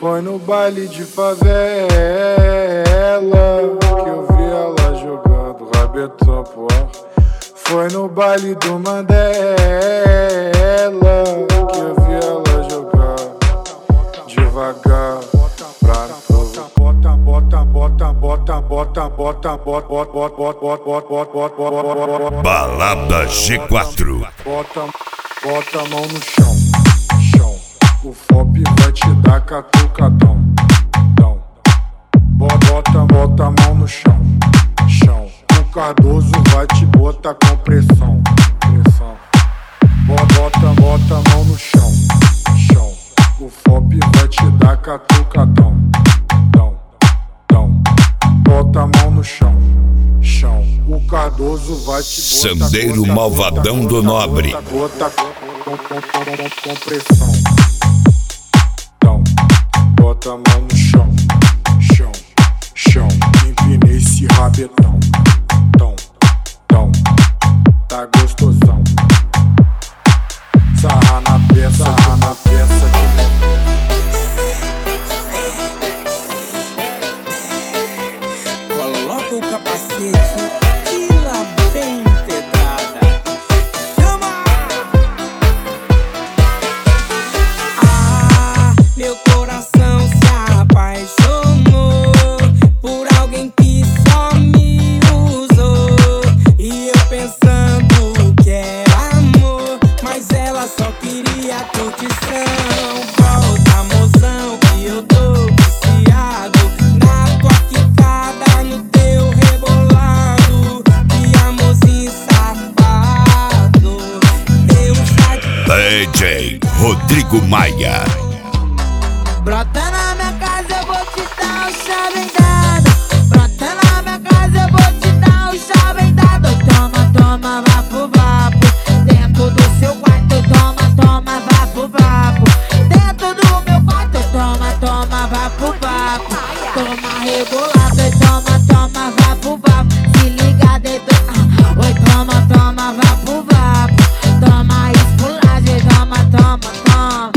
Foi no baile de favela que eu vi ela jogando rabetão pro ar. Foi no baile do Mandela que eu vi ela jogar devagar pra Balada G4. Bota a mão no chão, chão. O FOP vai te dar catucadão, dão. Bota a mão no chão, chão. O Cardoso vai te botar com pressão, pressão. Bota a mão no chão, chão. O FOP vai te dar catucadão, dão, dão. Bota a mão no chão, chão. O Cardoso vai te botar Sandeiro Malvadão do Nobre. Bota com pressão. Bota a mão no chão, chão, chão. Empinei esse rabetão, tão, tão. Tá gostosão. Sarra na peça Coloca o capacete e lá vem pedrada. Chama! Ah, meu coração se apaixonou por alguém que só me usou. E eu pensando que era amor, mas ela só queria curtição. Volta, mozão, que eu tô viciado na tua quicada, no teu rebolado. Que amorzinho safado. Eu já DJ Rodrigo Maia. Brota na minha casa, eu vou te dar um chave dado. Brota na minha casa, eu vou te dar um chave dado. Toma, toma, vapo, vapo. Dentro do seu quarto, toma, toma, vapo, vapo. Dentro do meu quarto, toma, toma, vapo, vapo. Toma rebolado, toma, toma, vapo, vapo. Se liga dentro, oi, toma, toma, vapo, vapo. Toma esculagem, toma, toma, toma.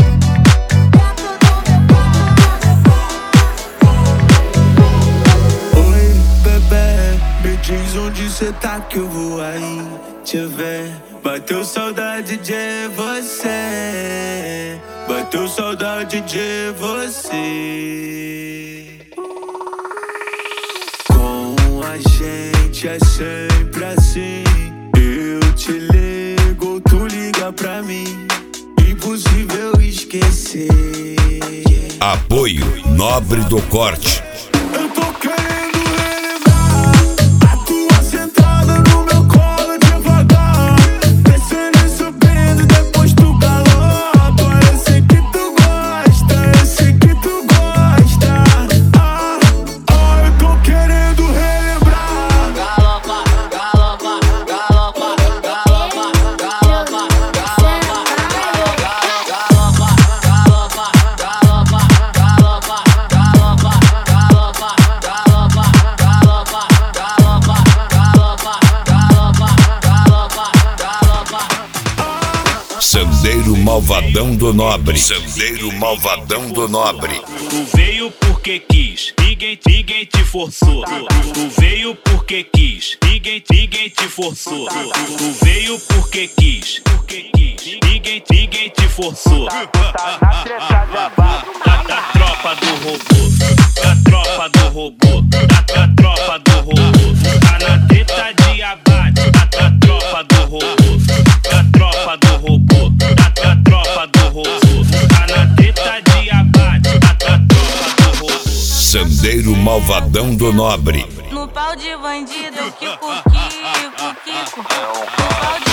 Oi, bebê, me diz onde cê tá que eu vou aí te ver. Bateu saudade de você, bateu saudade de você. Com a gente é sempre assim. Eu te ligo, tu liga pra mim. Impossível esquecer. Apoio Nobre do Corte. Eu tô querendo relembrar a tua sentada no meu colo devagar, descendo e subindo, depois tu galota. Eu sei que tu gosta, eu sei que tu gosta. Eu tô querendo relembrar. Galopa, galopa, galopa, galopa, galopa, galopa, galopa, galopa, galopa, galopa, galopa, galopa, galopa, galopa, galopa, galopa, galopa, galopa. Sandeiro Malvadão do Nobre. Sandeiro Malvadão do Nobre. Tu veio porque quis, ninguém te forçou. Tu veio porque quis, ninguém te forçou. Tu veio porque quis, ninguém te forçou. Da tropa do robô, da tropa do robô, da tropa do robô. Tá na teta de abate, da tropa do robô, da tropa do robô, da tropa do robô. Tá na teta de abate, da tropa do robô. Sandeiro Malvadão do Nobre. No pau de bandido, Kiko, Kiko, Kiko. No pau